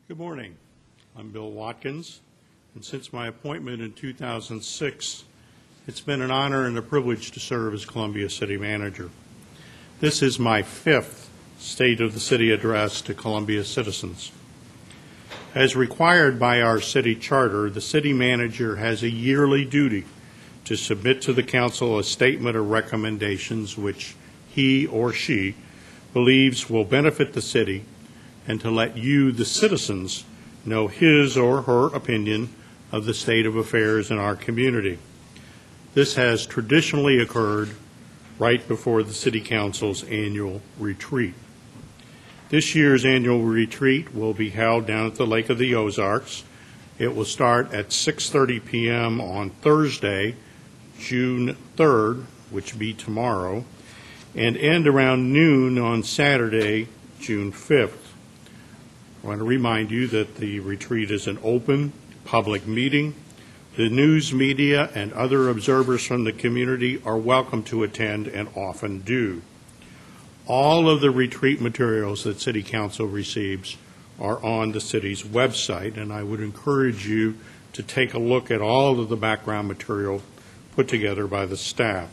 Good morning. I'm Bill Watkins, and since my appointment in 2006, it's been an honor and a privilege to serve as Columbia City Manager. This is my fifth State of the City address to Columbia citizens. As required by our city charter, the city manager has a yearly duty to submit to the council a statement of recommendations which he or she believes will benefit the city, and to let you, the citizens, know his or her opinion of the state of affairs in our community. This has traditionally occurred right before the City Council's annual retreat. This year's annual retreat will be held down at the Lake of the Ozarks. It will start at 6:30 p.m. on Thursday, June 3rd, which will be tomorrow, and end around noon on Saturday, June 5th. I want to remind you that the retreat is an open, public meeting. The news media and other observers from the community are welcome to attend and often do. All of the retreat materials that City Council receives are on the city's website, and I would encourage you to take a look at all of the background material put together by the staff.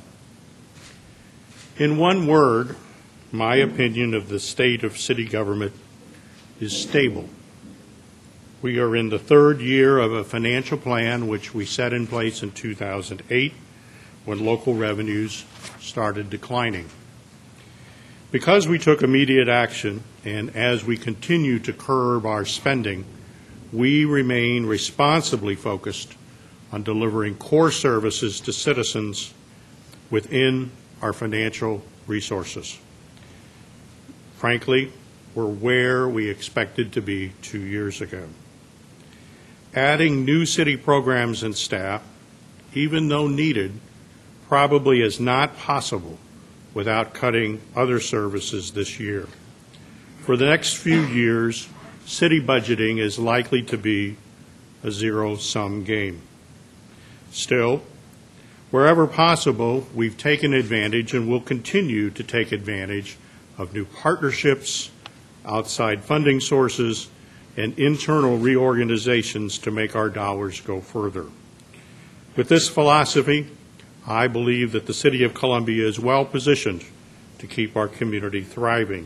In one word, my opinion of the state of city government is stable. We are in the third year of a financial plan which we set in place in 2008 when local revenues started declining. Because we took immediate action and as we continue to curb our spending, we remain responsibly focused on delivering core services to citizens within our financial resources. Frankly, we're where we expected to be 2 years ago. Adding new city programs and staff, even though needed, probably is not possible without cutting other services this year. For the next few years, city budgeting is likely to be a zero-sum game. Still, wherever possible, we've taken advantage and will continue to take advantage of new partnerships, outside funding sources, and internal reorganizations to make our dollars go further. With this philosophy, I believe that the City of Columbia is well positioned to keep our community thriving.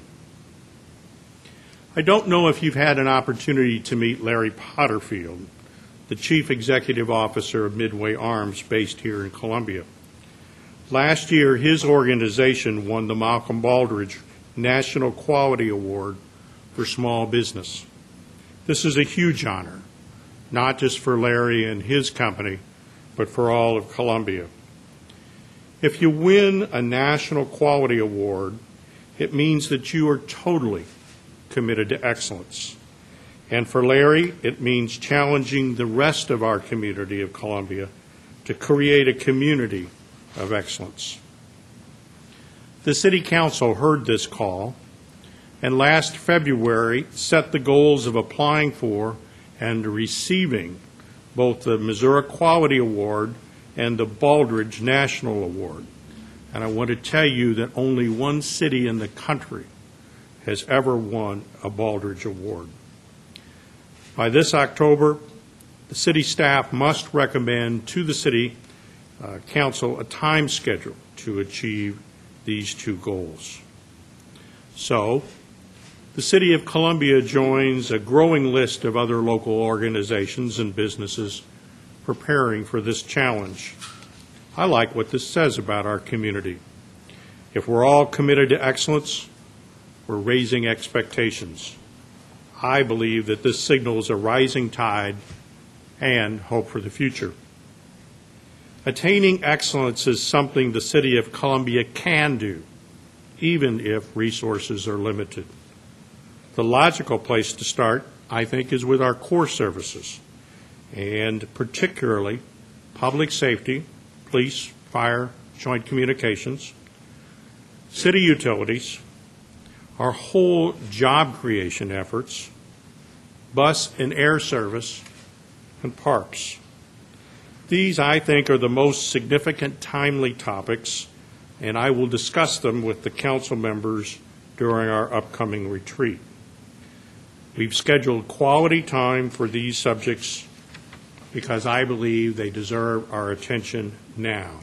I don't know if you've had an opportunity to meet Larry Potterfield, the Chief Executive Officer of Midway Arms based here in Columbia. Last year, his organization won the Malcolm Baldrige National Quality Award for small business. This is a huge honor, not just for Larry and his company, but for all of Columbia. If you win a National Quality Award, it means that you are totally committed to excellence. And for Larry, it means challenging the rest of our community of Columbia to create a community of excellence. The City Council heard this call and last February set the goals of applying for and receiving both the Missouri Quality Award and the Baldrige National Award. And I want to tell you that only one city in the country has ever won a Baldrige Award. By this October, the city staff must recommend to the City Council a time schedule to achieve these two goals. So, the City of Columbia joins a growing list of other local organizations and businesses preparing for this challenge. I like what this says about our community. If we're all committed to excellence, we're raising expectations. I believe that this signals a rising tide and hope for the future. Attaining excellence is something the City of Columbia can do, even if resources are limited. The logical place to start, I think, is with our core services, and particularly public safety, police, fire, joint communications, city utilities, our whole job creation efforts, bus and air service, and parks. These, I think, are the most significant, timely topics, and I will discuss them with the council members during our upcoming retreat. We've scheduled quality time for these subjects because I believe they deserve our attention now.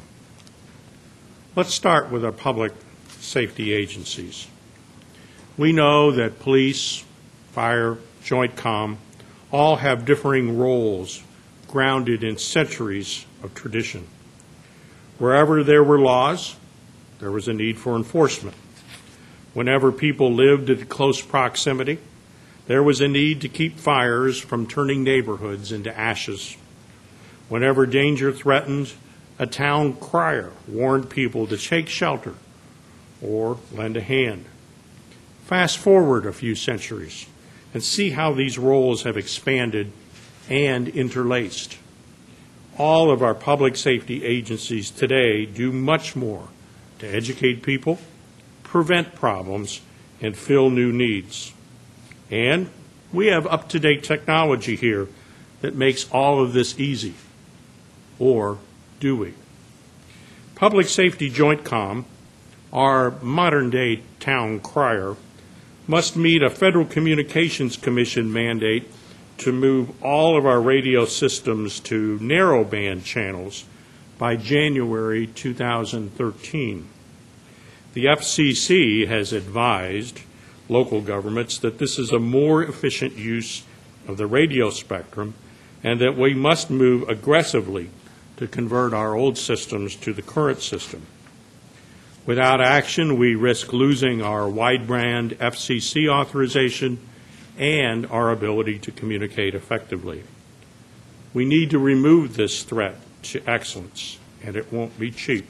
Let's start with our public safety agencies. We know that police, fire, joint comm all have differing roles grounded in centuries of tradition. Wherever there were laws, there was a need for enforcement. Whenever people lived in close proximity, there was a need to keep fires from turning neighborhoods into ashes. Whenever danger threatened, a town crier warned people to take shelter or lend a hand. Fast forward a few centuries and see how these roles have expanded and interlaced. All of our public safety agencies today do much more to educate people, prevent problems, and fill new needs. And we have up-to-date technology here that makes all of this easy. Or do we? Public Safety Joint Comm, our modern-day town crier, must meet a Federal Communications Commission mandate to move all of our radio systems to narrowband channels by January 2013. The FCC has advised local governments that this is a more efficient use of the radio spectrum and that we must move aggressively to convert our old systems to the current system. Without action, we risk losing our wideband FCC authorization and our ability to communicate effectively. We need to remove this threat to excellence, and it won't be cheap.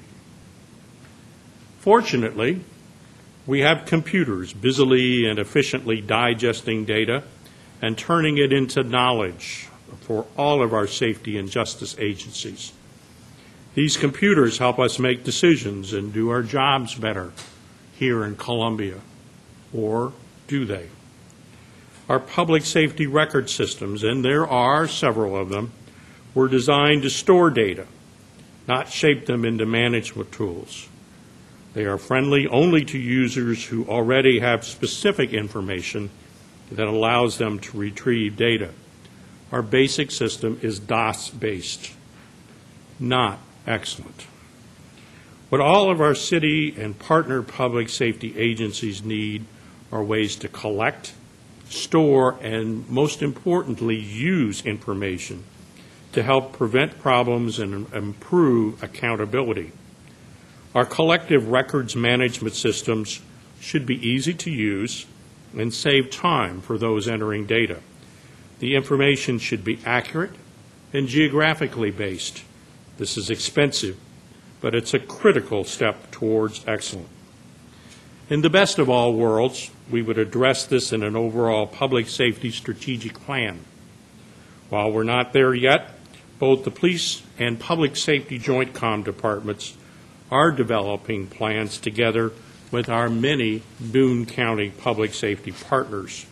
Fortunately, we have computers busily and efficiently digesting data and turning it into knowledge for all of our safety and justice agencies. These computers help us make decisions and do our jobs better here in Columbia, or do they? Our public safety record systems, and there are several of them, were designed to store data, not shape them into management tools. They are friendly only to users who already have specific information that allows them to retrieve data. Our basic system is DOS-based, not excellent. What all of our city and partner public safety agencies need are ways to collect, store, and most importantly, use information to help prevent problems and improve accountability. Our collective records management systems should be easy to use and save time for those entering data. The information should be accurate and geographically based. This is expensive, but it's a critical step towards excellence. In the best of all worlds, we would address this in an overall public safety strategic plan. While we're not there yet, both the police and public safety joint comm departments are developing plans together with our many Boone County public safety partners.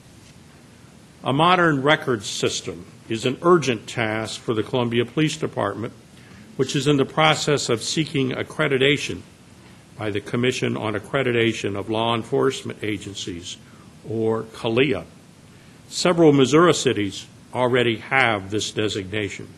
A modern records system is an urgent task for the Columbia Police Department, which is in the process of seeking accreditation by the Commission on Accreditation of Law Enforcement Agencies, or CALEA. Several Missouri cities already have this designation.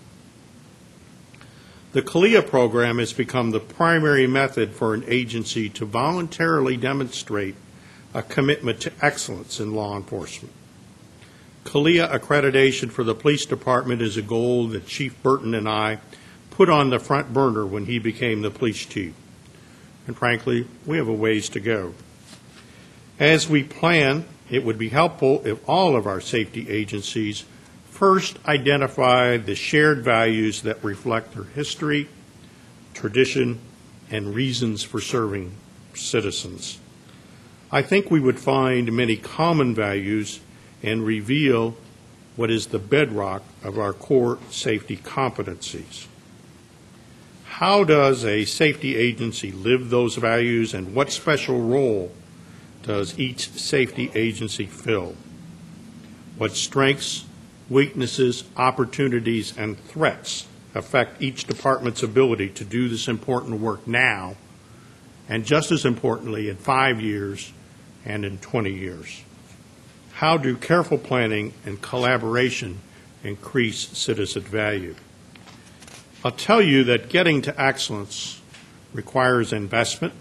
The CALEA program has become the primary method for an agency to voluntarily demonstrate a commitment to excellence in law enforcement. CALEA accreditation for the police department is a goal that Chief Burton and I put on the front burner when he became the police chief. And frankly, we have a ways to go. As we plan, it would be helpful if all of our safety agencies first identify the shared values that reflect their history, tradition, and reasons for serving citizens. I think we would find many common values and reveal what is the bedrock of our core safety competencies. How does a safety agency live those values, and what special role does each safety agency fill? What strengths, weaknesses, opportunities, and threats affect each department's ability to do this important work now, and just as importantly, in 5 years and in 20 years? How do careful planning and collaboration increase citizen value? I'll tell you that getting to excellence requires investment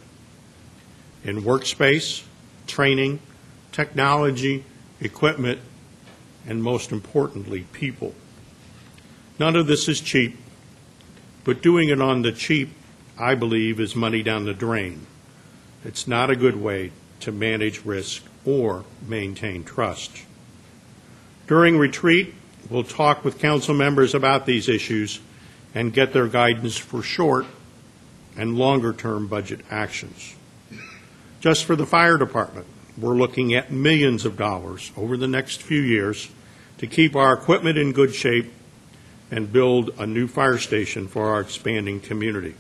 in workspace, training, technology, equipment, and most importantly, people. None of this is cheap, but doing it on the cheap, I believe, is money down the drain. It's not a good way to manage risk or maintain trust. During retreat, we'll talk with council members about these issues and get their guidance for short and longer-term budget actions. Just for the fire department, we're looking at millions of dollars over the next few years to keep our equipment in good shape and build a new fire station for our expanding community.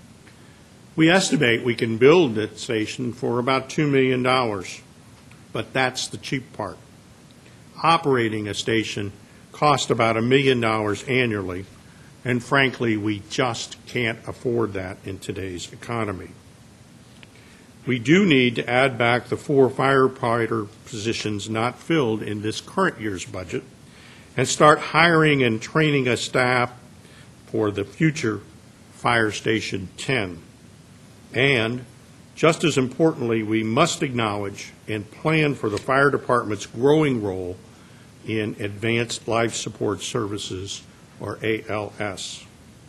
We estimate we can build that station for about $2 million, but that's the cheap part. Operating a station costs about $1 million annually, and frankly, we just can't afford that in today's economy. We do need to add back the 4 firefighter positions not filled in this current year's budget and start hiring and training a staff for the future Fire Station 10. And just as importantly, we must acknowledge and plan for the fire department's growing role in Advanced Life Support Services, or ALS.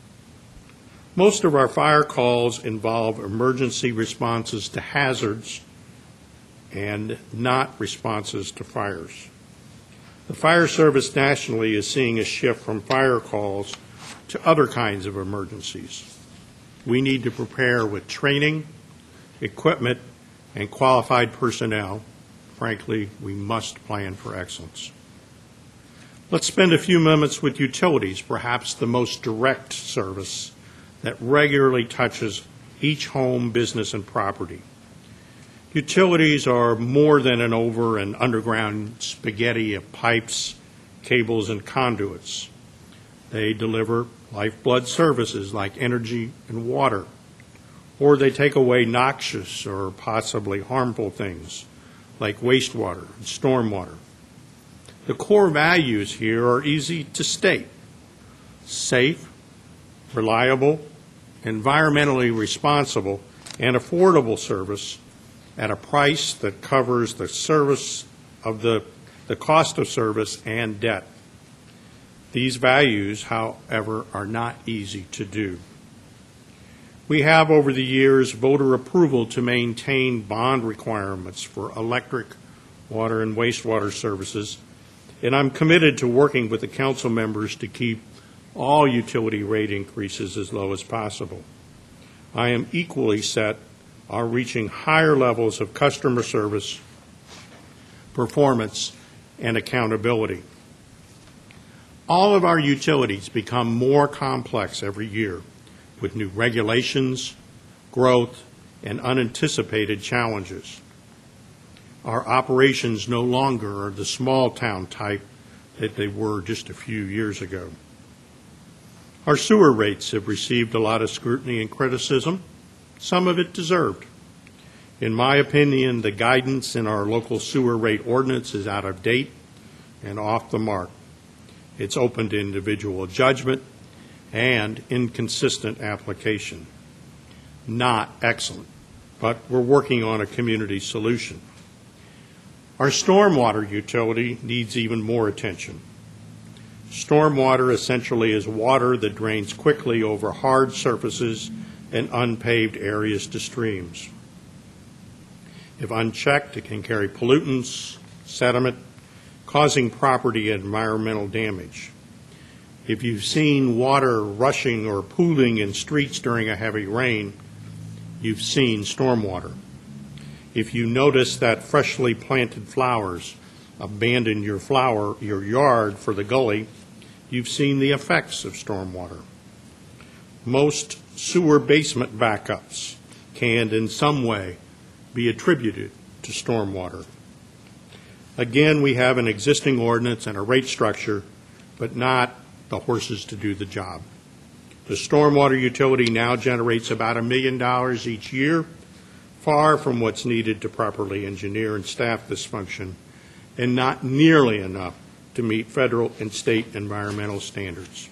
Most of our fire calls involve emergency responses to hazards and not responses to fires. The fire service nationally is seeing a shift from fire calls to other kinds of emergencies. We need to prepare with training, equipment, and qualified personnel. Frankly, we must plan for excellence. Let's spend a few moments with utilities, perhaps the most direct service that regularly touches each home, business, and property. Utilities are more than an over and underground spaghetti of pipes, cables, and conduits. They deliver lifeblood services like energy and water, or they take away noxious or possibly harmful things like wastewater and stormwater. The core values here are easy to state: safe, reliable, environmentally responsible, and affordable service at a price that covers the service of the cost of service and debt. These values, however, are not easy to do. We have, over the years, voter approval to maintain bond requirements for electric, water, and wastewater services, and I'm committed to working with the council members to keep all utility rate increases as low as possible. I am equally set on reaching higher levels of customer service, performance, and accountability. All of our utilities become more complex every year with new regulations, growth, and unanticipated challenges. Our operations no longer are the small town type that they were just a few years ago. Our sewer rates have received a lot of scrutiny and criticism, some of it deserved. In my opinion, the guidance in our local sewer rate ordinance is out of date and off the mark. It's open to individual judgment and inconsistent application. Not excellent, but we're working on a community solution. Our stormwater utility needs even more attention. Stormwater essentially is water that drains quickly over hard surfaces and unpaved areas to streams. If unchecked, it can carry pollutants, sediment, causing property and environmental damage. If you've seen water rushing or pooling in streets during a heavy rain, you've seen stormwater. If you notice that freshly planted flowers abandon your yard for the gully, you've seen the effects of stormwater. Most sewer basement backups can, in some way, be attributed to stormwater. Again, we have an existing ordinance and a rate structure, but not the horses to do the job. The stormwater utility now generates about $1 million each year, far from what's needed to properly engineer and staff this function, and not nearly enough to meet federal and state environmental standards.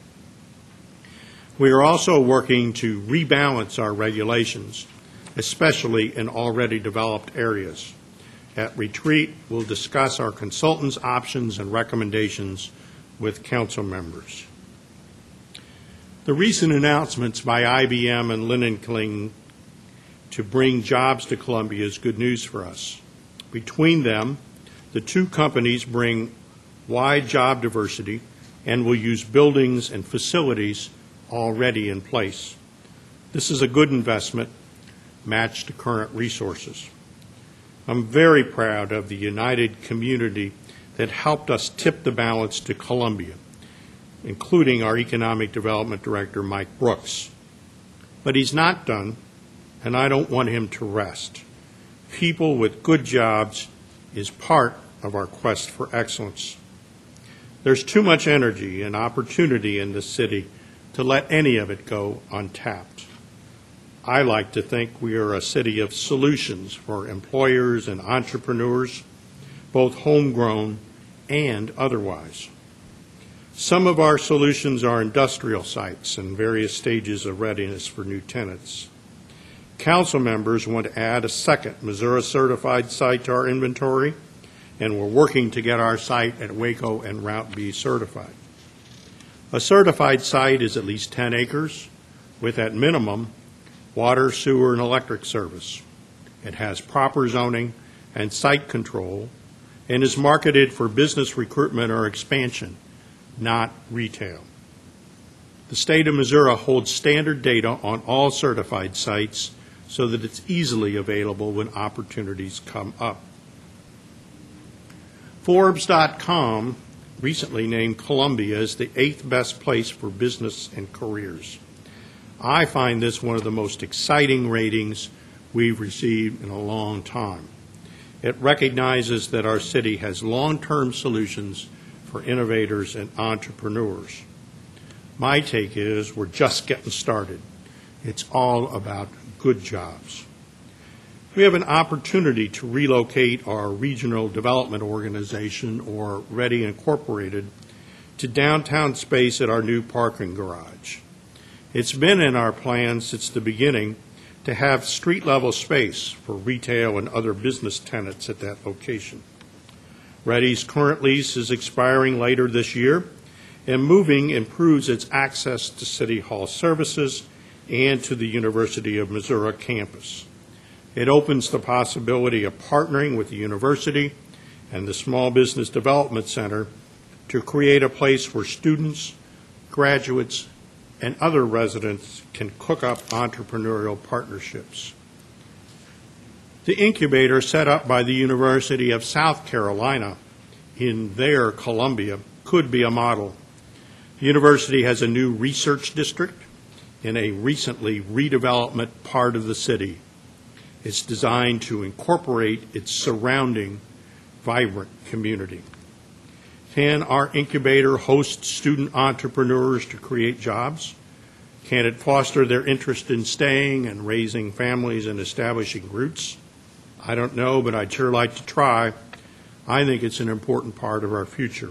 We are also working to rebalance our regulations, especially in already developed areas. At retreat, we'll discuss our consultants' options and recommendations with council members. The recent announcements by IBM and Lincoln to bring jobs to Columbia is good news for us. Between them, the two companies bring wide job diversity and will use buildings and facilities already in place. This is a good investment matched to current resources. I'm very proud of the united community that helped us tip the balance to Columbia, including our Economic Development Director, Mike Brooks. But he's not done, and I don't want him to rest. People with good jobs is part of our quest for excellence. There's too much energy and opportunity in the city to let any of it go untapped. I like to think we are a city of solutions for employers and entrepreneurs, both homegrown and otherwise. Some of our solutions are industrial sites in various stages of readiness for new tenants. Council members want to add a second Missouri certified site to our inventory, and we're working to get our site at Waco and Route B certified. A certified site is at least 10 acres with, at minimum, water, sewer, and electric service. It has proper zoning and site control and is marketed for business recruitment or expansion, not retail. The state of Missouri holds standard data on all certified sites so that it's easily available when opportunities come up. Forbes.com recently named Columbia as the 8th best place for business and careers. I find this one of the most exciting ratings we've received in a long time. It recognizes that our city has long-term solutions for innovators and entrepreneurs. My take is we're just getting started. It's all about good jobs. We have an opportunity to relocate our regional development organization, or READY Incorporated, to downtown space at our new parking garage. It's been in our plans since the beginning to have street-level space for retail and other business tenants at that location. READY's current lease is expiring later this year, and moving improves its access to City Hall services and to the University of Missouri campus. It opens the possibility of partnering with the university and the Small Business Development Center to create a place where students, graduates, and other residents can cook up entrepreneurial partnerships. The incubator set up by the University of South Carolina in their Columbia could be a model. The university has a new research district in a recently redevelopment part of the city. It's designed to incorporate its surrounding vibrant community. Can our incubator host student entrepreneurs to create jobs? Can it foster their interest in staying and raising families and establishing roots? I don't know, but I'd sure like to try. I think it's an important part of our future.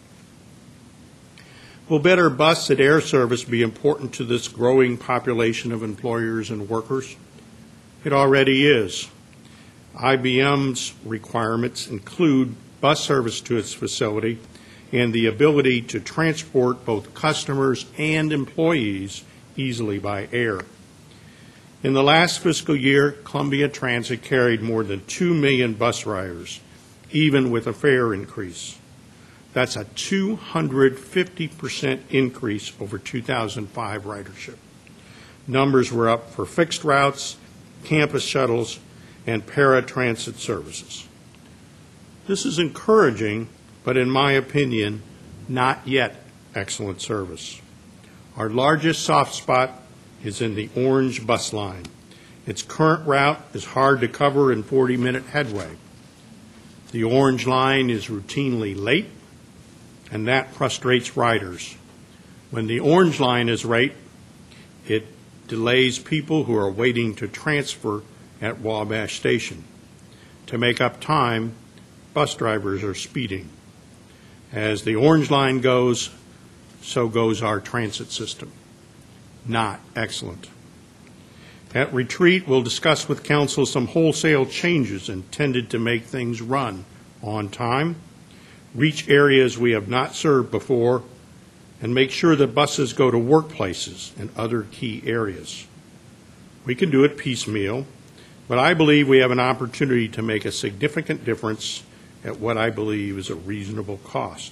Will better bus and air service be important to this growing population of employers and workers? It already is. IBM's requirements include bus service to its facility and the ability to transport both customers and employees easily by air. In the last fiscal year, Columbia Transit carried more than 2 million bus riders, even with a fare increase. That's a 250% increase over 2005 ridership. Numbers were up for fixed routes, campus shuttles, and paratransit services. This is encouraging, but in my opinion, not yet excellent service. Our largest soft spot is in the Orange bus line. Its current route is hard to cover in 40-minute headway. The Orange line is routinely late, and that frustrates riders. When the Orange line is late, it delays people who are waiting to transfer at Wabash Station. To make up time, bus drivers are speeding. As the orange line goes, so goes our transit system. Not excellent. At retreat, we'll discuss with Council some wholesale changes intended to make things run on time, reach areas we have not served before, and make sure that buses go to workplaces and other key areas. We can do it piecemeal, but I believe we have an opportunity to make a significant difference at what I believe is a reasonable cost.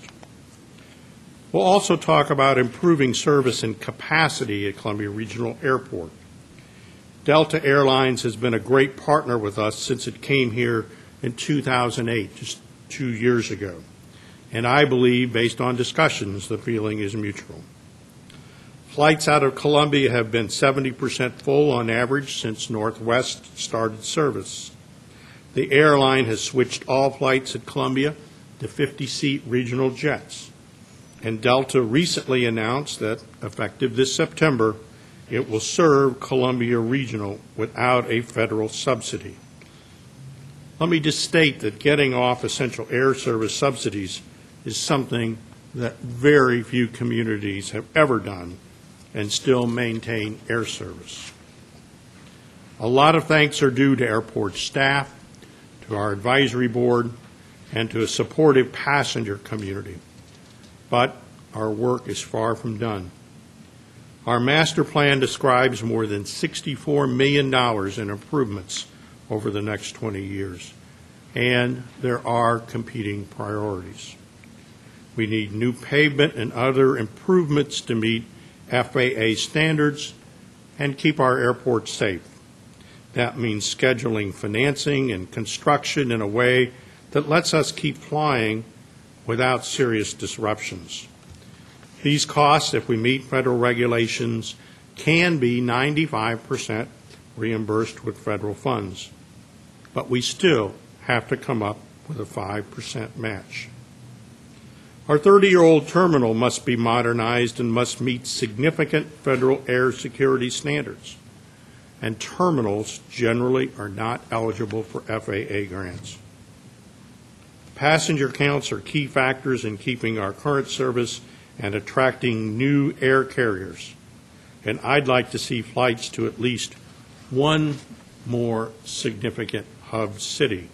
We'll also talk about improving service and capacity at Columbia Regional Airport. Delta Airlines has been a great partner with us since it came here in 2008, just 2 years ago. And I believe, based on discussions, the feeling is mutual. Flights out of Columbia have been 70% full on average since Northwest started service. The airline has switched all flights at Columbia to 50-seat regional jets. And Delta recently announced that, effective this September, it will serve Columbia Regional without a federal subsidy. Let me just state that getting off essential air service subsidies is something that very few communities have ever done and still maintain air service. A lot of thanks are due to airport staff, to our advisory board, and to a supportive passenger community. But our work is far from done. Our master plan describes more than $64 million in improvements over the next 20 years, and there are competing priorities. We need new pavement and other improvements to meet FAA standards and keep our airports safe. That means scheduling financing and construction in a way that lets us keep flying without serious disruptions. These costs, if we meet federal regulations, can be 95% reimbursed with federal funds, but we still have to come up with a 5% match. Our 30-year-old terminal must be modernized and must meet significant federal air security standards, and terminals generally are not eligible for FAA grants. Passenger counts are key factors in keeping our current service and attracting new air carriers, and I'd like to see flights to at least one more significant hub city.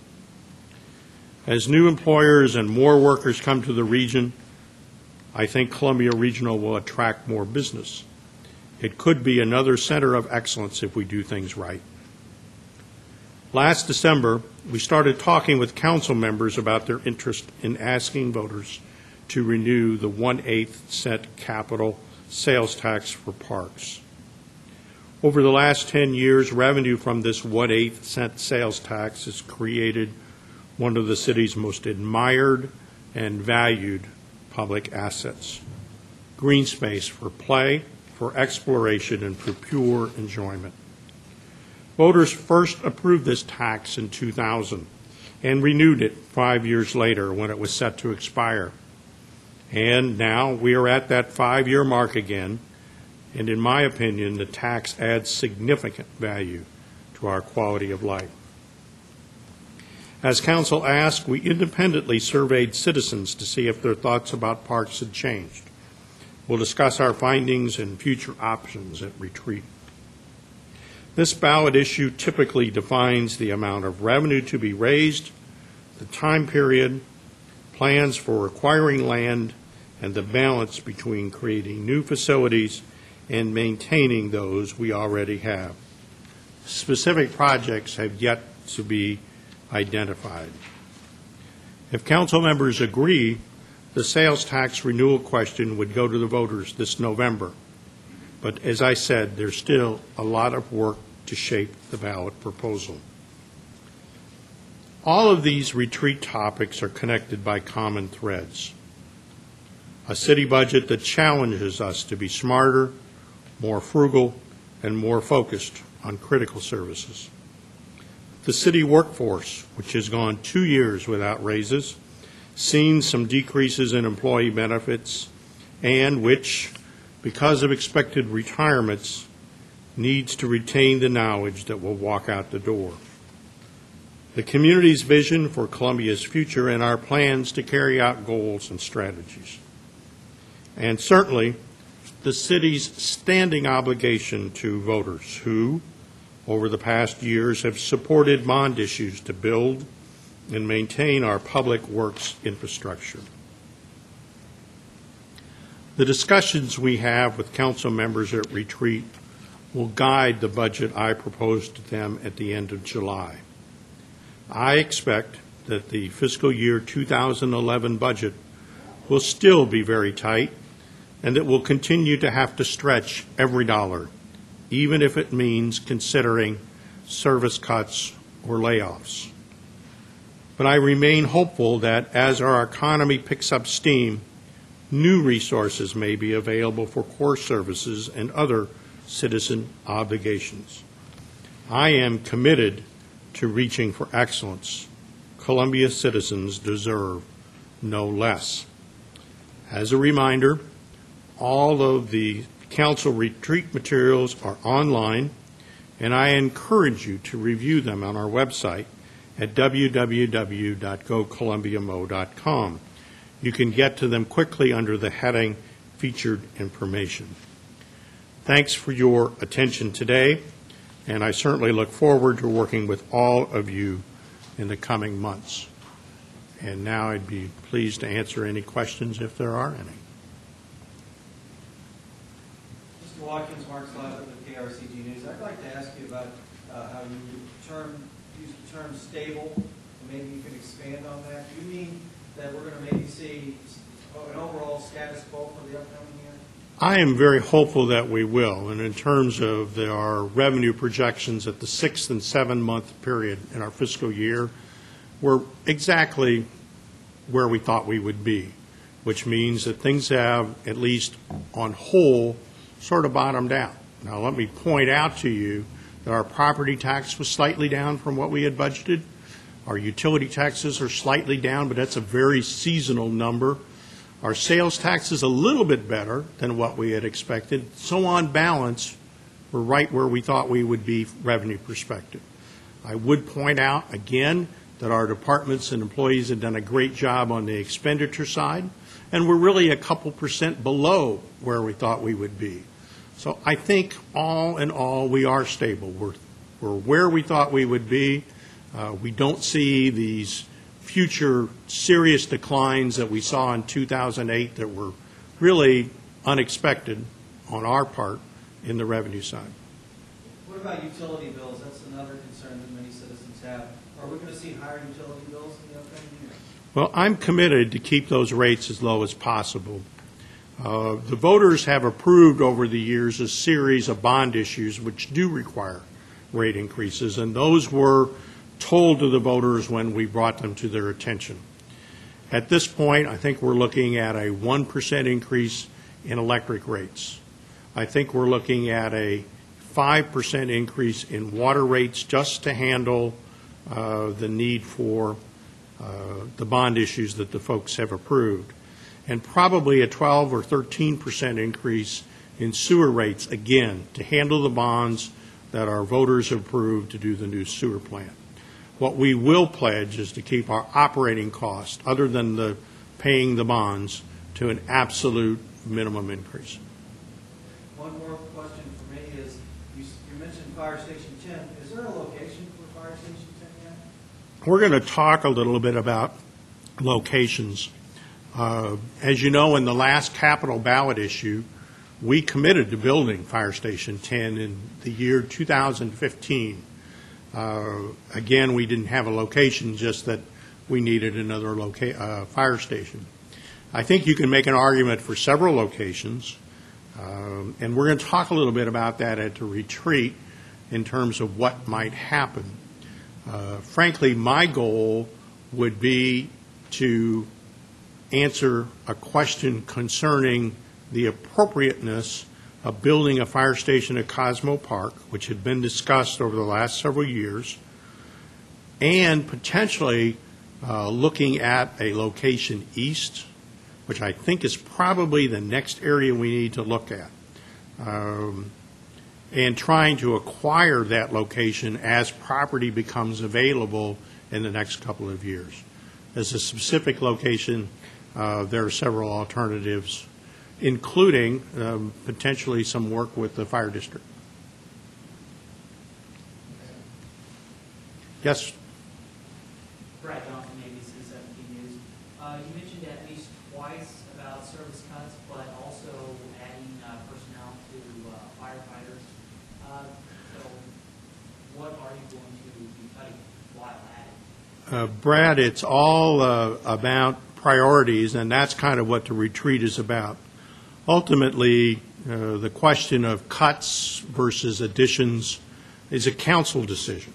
As new employers and more workers come to the region, I think Columbia Regional will attract more business. It could be another center of excellence if we do things right. Last December, we started talking with council members about their interest in asking voters to renew the 1/8 cent capital sales tax for parks. Over the last 10 years, revenue from this 1/8 cent sales tax has created one of the city's most admired and valued public assets, green space for play, for exploration, and for pure enjoyment. Voters first approved this tax in 2000 and renewed it 5 years later when it was set to expire. And now we are at that 5-year mark again, and in my opinion, the tax adds significant value to our quality of life. As Council asked, we independently surveyed citizens to see if their thoughts about parks had changed. We'll discuss our findings and future options at retreat. This ballot issue typically defines the amount of revenue to be raised, the time period, plans for acquiring land, and the balance between creating new facilities and maintaining those we already have. Specific projects have yet to be identified. If council members agree, the sales tax renewal question would go to the voters this November. But as I said, there's still a lot of work to shape the ballot proposal. All of these retreat topics are connected by common threads. A city budget that challenges us to be smarter, more frugal, and more focused on critical services. The city workforce, which has gone 2 years without raises, seen some decreases in employee benefits, and which, because of expected retirements, needs to retain the knowledge that will walk out the door. the community's vision for Columbia's future, and our plans to carry out goals and strategies. And certainly, the city's standing obligation to voters who, over the past years, have supported bond issues to build and maintain our public works infrastructure. The discussions we have with council members at retreat will guide the budget I propose to them at the end of July. I expect that the fiscal year 2011 budget will still be very tight and that we'll continue to have to stretch every dollar, even if it means considering service cuts or layoffs. But I remain hopeful that as our economy picks up steam, new resources may be available for core services and other citizen obligations. I am committed to reaching for excellence. Columbia citizens deserve no less. As a reminder, all of the council retreat materials are online, and I encourage you to review them on our website at www.gocolumbiamo.com. You can get to them quickly under the heading Featured Information. Thanks for your attention today, and I certainly look forward to working with all of you in the coming months. And now I'd be pleased to answer any questions if there are any. Mr. Watkins, Mark Slavitt with KRCG News. I'd like to ask you about how you use the term stable, and maybe you can expand on that. Do you mean that we're going to maybe see an overall status quo for the upcoming year? I am very hopeful that we will, and in terms of our revenue projections at the 6 and 7 month period in our fiscal year, we're exactly where we thought we would be, which means that things have, at least on whole, sort of bottomed out. Now, let me point out to you that our property tax was slightly down from what we had budgeted. Our utility taxes are slightly down, but that's a very seasonal number. Our sales tax is a little bit better than what we had expected. So on balance, we're right where we thought we would be revenue perspective. I would point out again that our departments and employees have done a great job on the expenditure side, and we're really a couple percent below where we thought we would be. So I think all in all, we are stable. We're where we thought we would be. We don't see these future serious declines that we saw in 2008 that were really unexpected on our part in the revenue side. What about utility bills? That's another concern that many citizens have. Are we going to see higher utility bills in the upcoming year? Well, I'm committed to keep those rates as low as possible. The voters have approved over the years a series of bond issues which do require rate increases, and those were told to the voters when we brought them to their attention. At this point, I think we're looking at a 1% increase in electric rates. I think we're looking at a 5% increase in water rates just to handle the need for the bond issues that the folks have approved, and probably a 12 or 13% increase in sewer rates, again, to handle the bonds that our voters have approved to do the new sewer plant. What we will pledge is to keep our operating costs, other than the paying the bonds, to an absolute minimum increase. One more question for me is, you mentioned Fire Station 10. Is there a location for Fire Station 10 yet? We're going to talk a little bit about locations. As you know, in the last capital ballot issue, we committed to building Fire Station 10 in the year 2015. Again, we didn't have a location, just that we needed another fire station. I think you can make an argument for several locations, and we're going to talk a little bit about that at the retreat in terms of what might happen. Frankly, my goal would be to answer a question concerning the appropriateness of building a fire station at Cosmo Park, which had been discussed over the last several years, and potentially looking at a location east, which I think is probably the next area we need to look at, and trying to acquire that location as property becomes available in the next couple of years. As a specific location, there are several alternatives, including potentially some work with the fire district. Yes? Brad Johnson, ABC 17 News. You mentioned at least twice about service cuts, but also adding personnel to firefighters. So what are you going to be cutting while adding? Brad, it's all about priorities, and that's kind of what the retreat is about. Ultimately, the question of cuts versus additions is a council decision.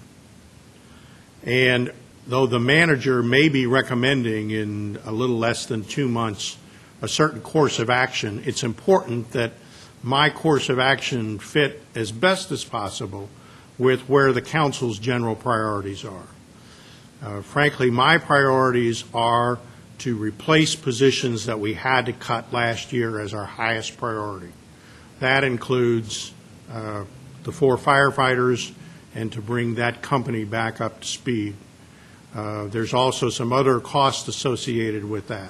And though the manager may be recommending in a little less than 2 months a certain course of action, it's important that my course of action fit as best as possible with where the council's general priorities are. Frankly, my priorities are to replace positions that we had to cut last year as our highest priority. That includes the 4 firefighters and to bring that company back up to speed. There's also some other costs associated with that.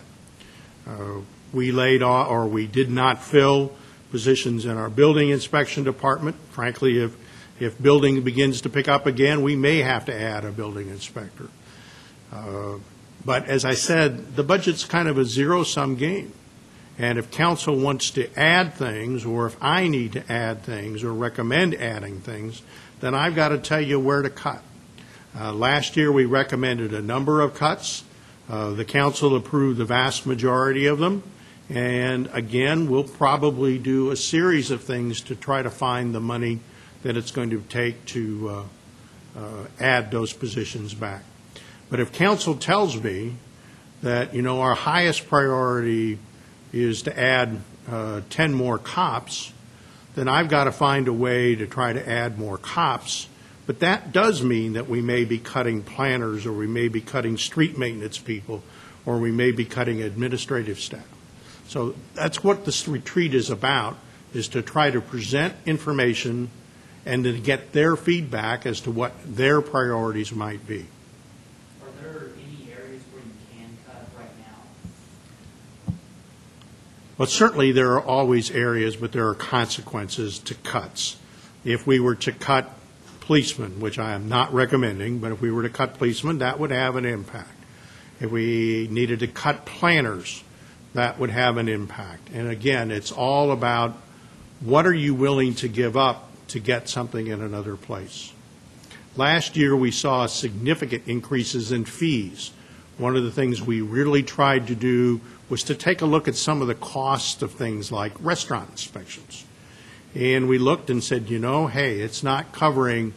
We laid off, or we did not fill positions in our building inspection department. Frankly, if building begins to pick up again, we may have to add a building inspector. But as I said, the budget's kind of a zero-sum game. And if council wants to add things, or if I need to add things or recommend adding things, then I've got to tell you where to cut. Last year, we recommended a number of cuts. The council approved the vast majority of them. And again, we'll probably do a series of things to try to find the money that it's going to take to add those positions back. But if council tells me that, our highest priority is to add 10 more cops, then I've got to find a way to try to add more cops. But that does mean that we may be cutting planners, or we may be cutting street maintenance people, or we may be cutting administrative staff. So that's what this retreat is about, is to try to present information and to get their feedback as to what their priorities might be. Are there any areas where you can cut right now? Well, certainly there are always areas, but there are consequences to cuts. If we were to cut policemen, which I am not recommending, but if we were to cut policemen, that would have an impact. If we needed to cut planners, that would have an impact. And again, it's all about what are you willing to give up to get something in another place. Last year, we saw significant increases in fees. One of the things we really tried to do was to take a look at some of the costs of things like restaurant inspections. And we looked and said, hey, it's not covering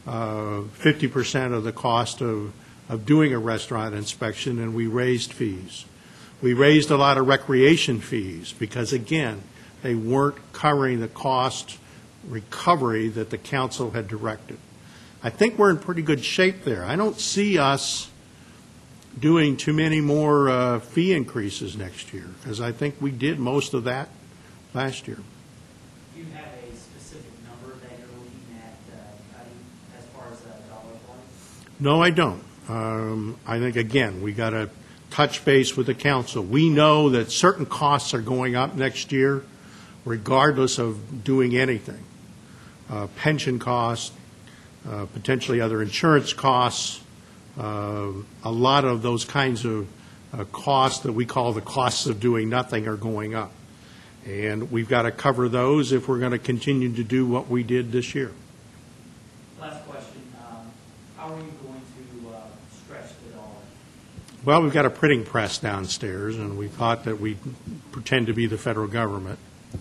50% of the cost of doing a restaurant inspection, and we raised fees. We raised a lot of recreation fees because, again, they weren't covering the cost recovery that the council had directed. I think we're in pretty good shape there. I don't see us doing too many more fee increases next year, because I think we did most of that last year. Do you have a specific number that you're looking at cutting as far as dollar points? No, I don't. I think, again, we got to touch base with the council. We know that certain costs are going up next year, regardless of doing anything. Pension costs, potentially other insurance costs, a lot of those kinds of costs that we call the costs of doing nothing are going up. And we've got to cover those if we're going to continue to do what we did this year. Last question. How are you going to stretch the dollar? Well, we've got a printing press downstairs, and we thought that we'd pretend to be the federal government.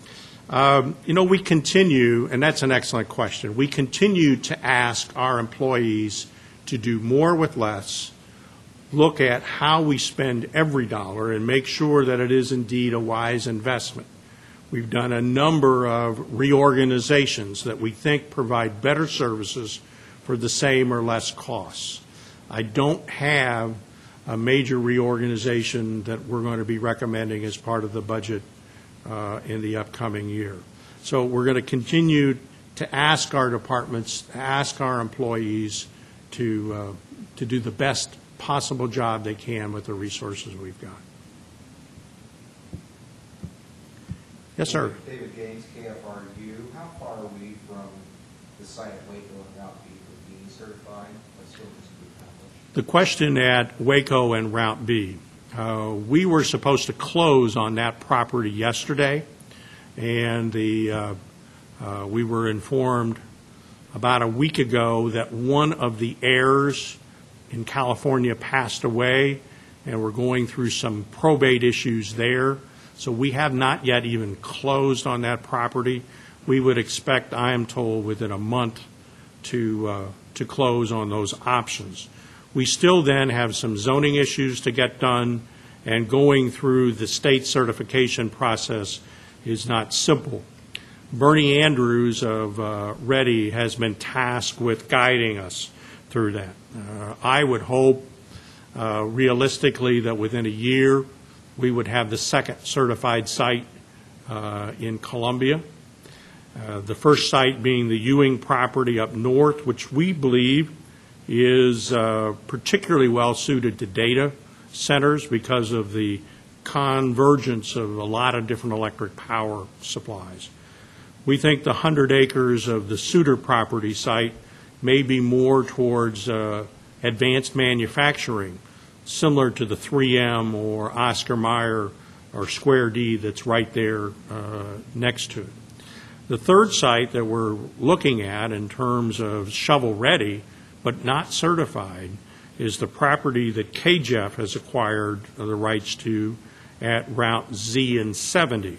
We continue, and that's an excellent question, we continue to ask our employees to do more with less, look at how we spend every dollar, and make sure that it is indeed a wise investment. We've done a number of reorganizations that we think provide better services for the same or less costs. I don't have a major reorganization that we're going to be recommending as part of the budget in the upcoming year. So we're going to continue to ask our departments, to ask our employees to to do the best possible job they can with the resources we've got. Yes, sir. David Gaines, KFRU. How far are we from the site at Waco and Route B for being certified? What still needs to be accomplished? The question at Waco and Route B. We were supposed to close on that property yesterday, and we were informed about a week ago that one of the heirs in California passed away, and we're going through some probate issues there. So we have not yet even closed on that property. We would expect, I am told, within a month to close on those options. We still then have some zoning issues to get done, and going through the state certification process is not simple. Bernie Andrews of Ready has been tasked with guiding us through that. I would hope realistically that within a year we would have the second certified site in Columbia. The first site being the Ewing property up north, which we believe is particularly well suited to data centers because of the convergence of a lot of different electric power supplies. We think the 100 acres of the Suter property site may be more towards advanced manufacturing, similar to the 3M or Oscar Mayer or Square D that's right there next to it. The third site that we're looking at in terms of shovel-ready but not certified is the property that KJEF has acquired the rights to at Route Z and 70.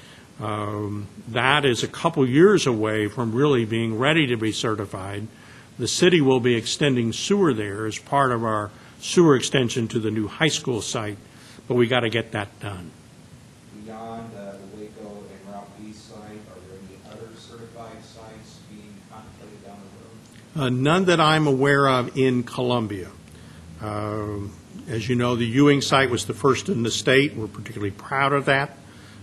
That is a couple years away from really being ready to be certified. The city will be extending sewer there as part of our sewer extension to the new high school site, but we got to get that done. Beyond the Waco and Route B site, are there any other certified sites being contemplated down the road? None that I'm aware of in Columbia. As you know, the Ewing site was the first in the state. We're particularly proud of that.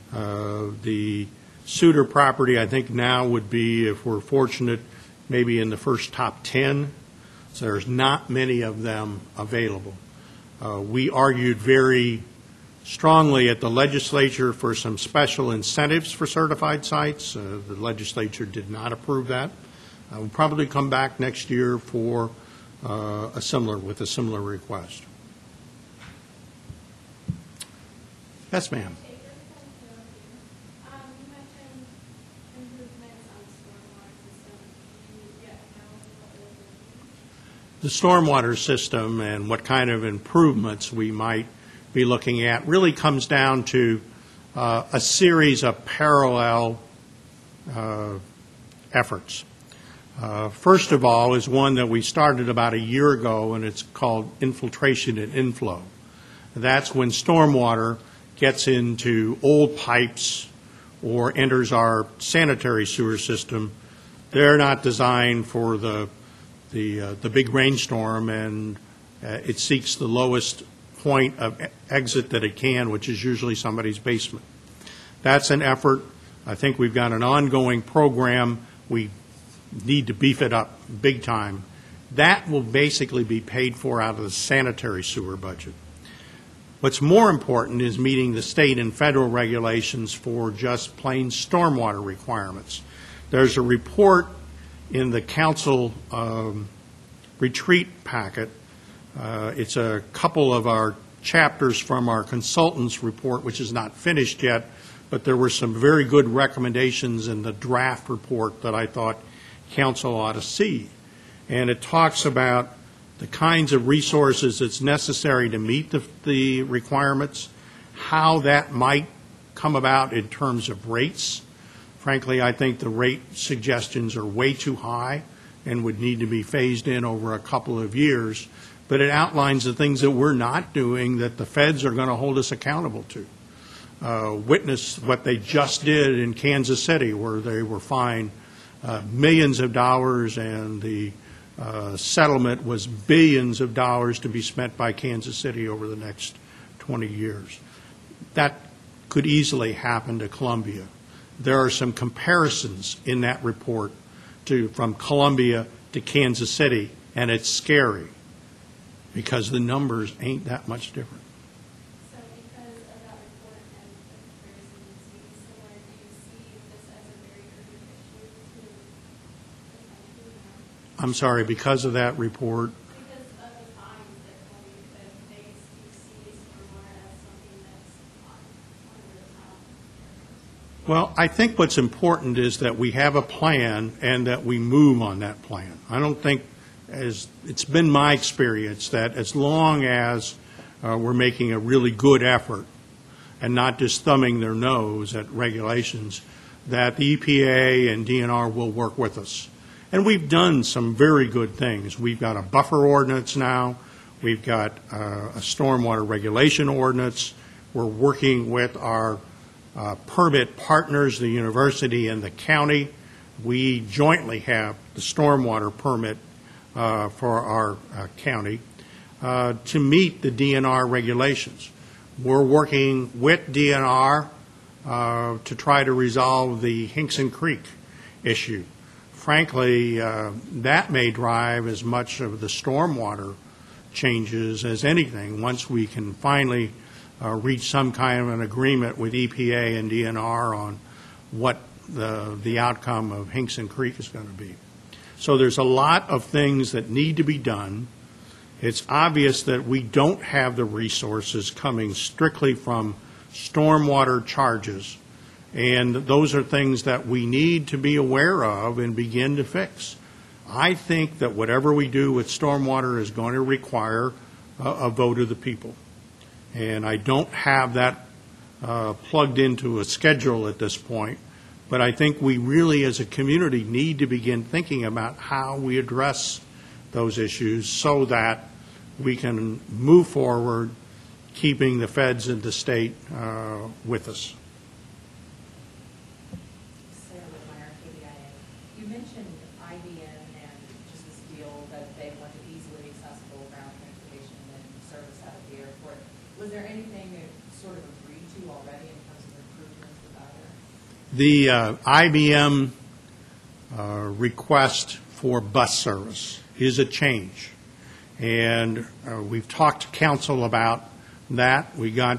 The Suter property, I think now would be, if we're fortunate, maybe in the first top 10. So there's not many of them available. We argued very strongly at the legislature for some special incentives for certified sites. The legislature did not approve that. We'll probably come back next year for a similar request. Yes, ma'am. The stormwater system and what kind of improvements we might be looking at really comes down to a series of parallel efforts. First of all is one that we started about a year ago, and it's called infiltration and inflow. That's when stormwater gets into old pipes or enters our sanitary sewer system. They're not designed for the big rainstorm, and it seeks the lowest point of exit that it can, which is usually somebody's basement. That's an effort. I think we've got an ongoing program. We need to beef it up big time. That will basically be paid for out of the sanitary sewer budget. What's more important is meeting the state and federal regulations for just plain stormwater requirements. There's a report in the council retreat packet. It's a couple of our chapters from our consultant's report, which is not finished yet, but there were some very good recommendations in the draft report that I thought council ought to see. And it talks about the kinds of resources that's necessary to meet the requirements, how that might come about in terms of rates. Frankly, I think the rate suggestions are way too high and would need to be phased in over a couple of years. But it outlines the things that we're not doing that the feds are going to hold us accountable to. Witness what they just did in Kansas City, where they were fined millions of dollars, and the settlement was billions of dollars to be spent by Kansas City over the next 20 years. That could easily happen to Columbia. There are some comparisons in that report from Columbia to Kansas City, and it's scary. because the numbers ain't that much different. So because of that report and the comparison needs to be similar, do you see this as a very urgent issue to potentially now? I'm sorry, because of that report, Because of the fines that Columbia Could face, do you see stormwater as something that's on the top? well, I think what's important is that we have a plan and that we move on that plan. I don't think, as it's been my experience, that as long as we're making a really good effort and not just thumbing their nose at regulations, that the EPA and DNR will work with us. And we've done some very good things. We've got a buffer ordinance now. We've got a stormwater regulation ordinance. We're working with our permit partners, the university and the county. We jointly have the stormwater permit for our county to meet the DNR regulations. We're working with DNR to try to resolve the Hinkson Creek issue. Frankly, that may drive as much of the stormwater changes as anything once we can finally reach some kind of an agreement with EPA and DNR on what the outcome of Hinkson Creek is going to be. So there's a lot of things that need to be done. It's obvious that we don't have the resources coming strictly from stormwater charges, and those are things that we need to be aware of and begin to fix. I think that whatever we do with stormwater is going to require a vote of the people. And I don't have that plugged into a schedule at this point, but I think we really, as a community, need to begin thinking about how we address those issues so that we can move forward, keeping the feds and the state with us. Sarah Whitmire, KBIA. You mentioned IBM and just this deal that they wanted easily accessible ground transportation and service out of the airport. Was there anything sort of agreed to already in terms of improvements with either? The IBM request for bus service is a change. And we've talked to council about that. We got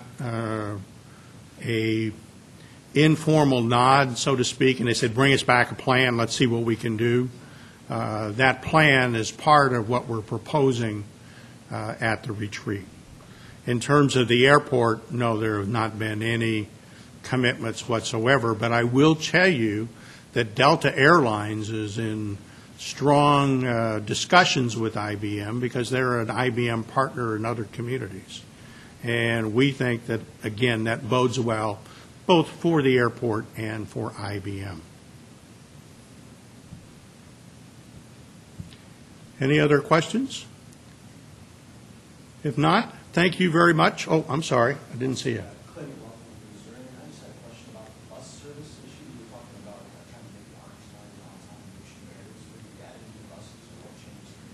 a informal nod, so to speak, and they said, bring us back a plan, let's see what we can do. That plan is part of what we're proposing at the retreat. In terms of the airport, no, there have not been any commitments whatsoever, but I will tell you that Delta Airlines is in strong discussions with IBM because they're an IBM partner in other communities. And we think that, again, that bodes well both for the airport and for IBM. Any other questions? If not, thank you very much. Oh, I'm sorry, I didn't see you. Clay Rothman, is there any, I just had a question about the bus service issue. You were talking about trying to make the orange line downtown mission areas. Would you add any buses or what changes to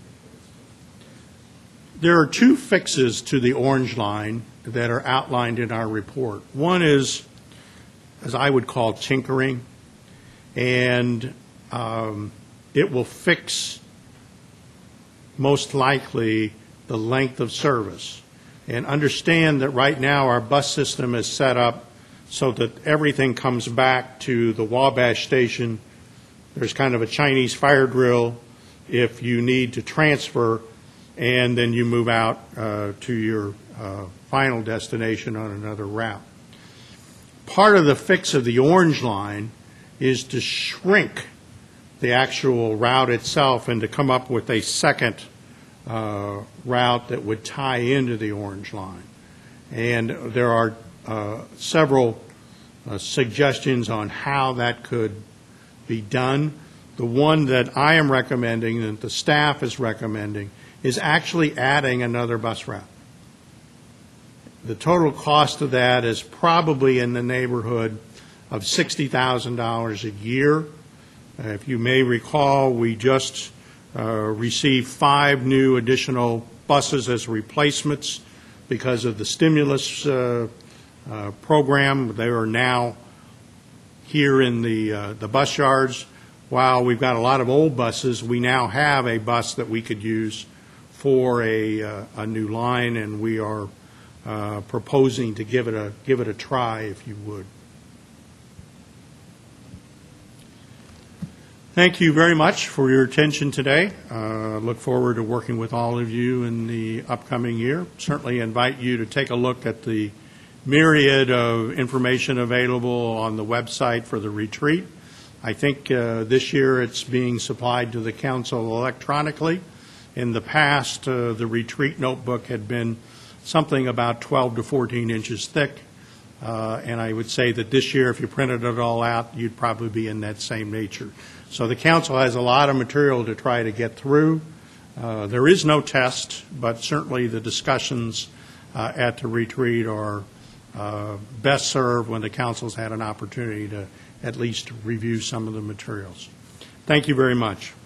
the There are two fixes to the orange line that are outlined in our report. One is, as I would call, tinkering, and it will fix, most likely, the length of service. And understand that right now our bus system is set up so that everything comes back to the Wabash station. There's kind of a Chinese fire drill if you need to transfer, and then you move out to your final destination on another route. Part of the fix of the orange line is to shrink the actual route itself and to come up with a second route that would tie into the orange line. And there are several suggestions on how that could be done. The one that I am recommending, that the staff is recommending, is actually adding another bus route. The total cost of that is probably in the neighborhood of $60,000 a year. If you may recall, we just received 5 new additional buses as replacements because of the stimulus program. They are now here in the bus yards. While we've got a lot of old buses, we now have a bus that we could use for a new line, and we are proposing to give it a try, if you would. Thank you very much for your attention today. Look forward to working with all of you in the upcoming year. Certainly invite you to take a look at the myriad of information available on the website for the retreat. I think this year it's being supplied to the council electronically. In the past, the retreat notebook had been something about 12 to 14 inches thick. And I would say that this year, if you printed it all out, you'd probably be in that same nature. So the council has a lot of material to try to get through. There is no test, but certainly the discussions at the retreat are best served when the council's had an opportunity to at least review some of the materials. Thank you very much.